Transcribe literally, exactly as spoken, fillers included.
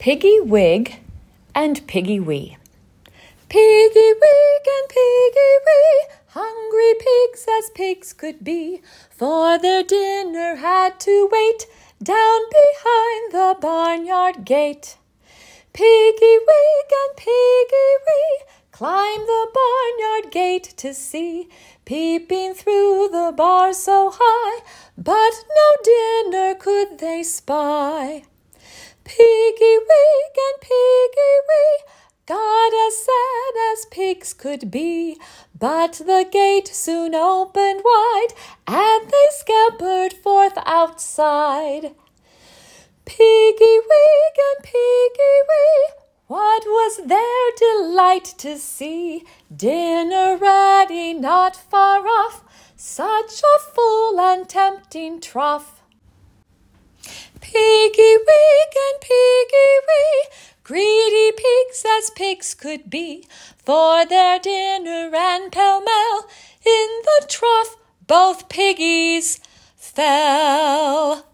Piggy Wig and Piggy Wee. Piggy Wig and Piggy Wee, hungry pigs as pigs could be, for their dinner had to wait down behind the barnyard gate. Piggy Wig and Piggy Wee climbed the barnyard gate to see, peeping through the bars so high, but no dinner could they spy. Piggy Wig and Piggy Wee got as sad as pigs could be, but the gate soon opened wide, and they scampered forth outside. Piggy Wig and Piggy Wee, what was their delight to see dinner ready not far off, such a full and tempting trough. Piggy Wig and Piggy Wee, greedy pigs as pigs could be, for their dinner ran pell-mell, in the trough both piggies fell.